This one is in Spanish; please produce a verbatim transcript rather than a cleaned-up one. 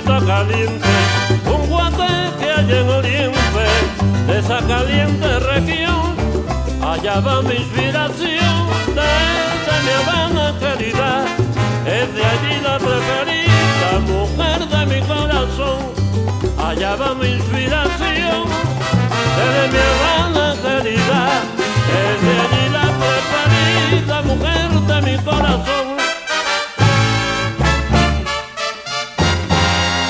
está caliente, un guate que hay en Oriente, de esa caliente región, allá va mi inspiración, desde mi Habana querida, es de allí la preferida.